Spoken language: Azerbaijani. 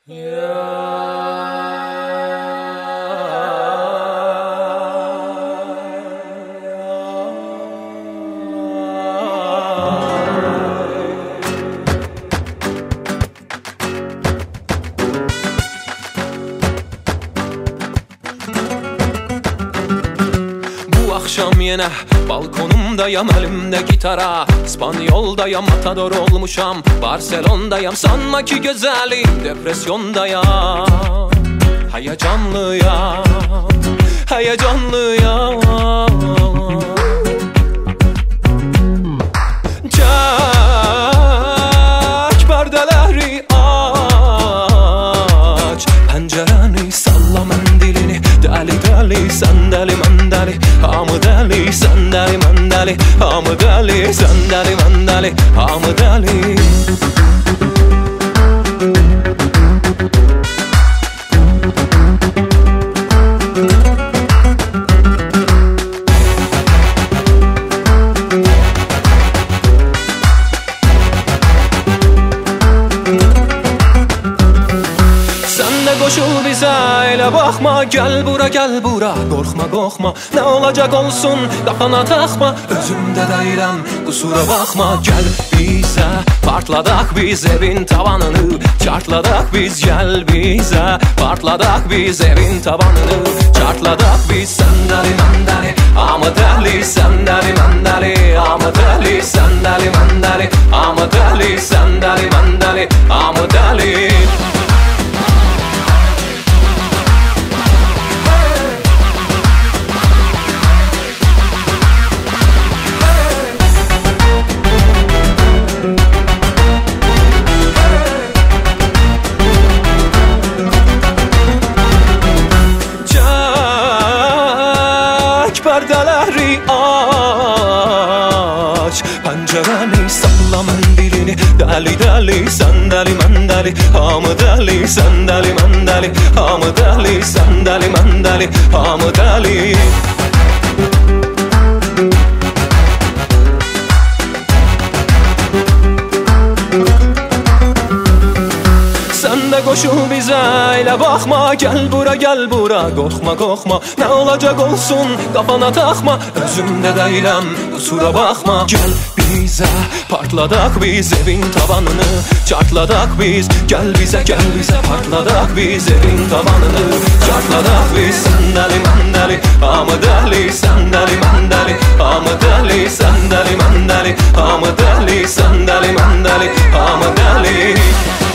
Akşam yine balkonumdayım, elimde gitara, İspanyol'dayım, matador olmuşam, Barcelona'dayım, sanma ki güzelim, depresyondayım. Heyecanlıyım, heyecanlıyım. Çek perdeleri aç, pencereni salla, mendilini deli deli, sen deli men deli, hamı deli, sen deli men deli, hamı deli, sen deli men deli, hamı deli. Koşul bize, elə baxma, gel bura gel bura, korkma korkma, ne olacak olsun, kafana takma, özümde değilim, kusura bakma. Gel bize, partladak biz evin tavanını, çartladak biz, gel bize, partladak biz evin tavanını, çartladak biz. Sen deli men deli, hamı deli, sen deli men deli, hamı deli, sen deli men deli, hamı deli, sen deli men deli, hamı deli. Perdeleri aç, pencereni salla, mendilini deli deli, sen deli men deli, hamı deli, sen deli men deli, hamı deli, sen deli men deli, hamı deli. Sen de koşul bize, elə baxma, gel bura gel bura, korkma korkma, ne olacak olsun, kafana takma, özümde değilim, kusura bakma. Gel bize, partladak biz evin tavanını, çartladak biz, gel bize partladak biz evin tavanını, çartladak biz. Sen deli men deli, hamı deli, sen deli men deli, hamı deli, sen deli men deli, hamı deli, sen deli men deli, hamı deli.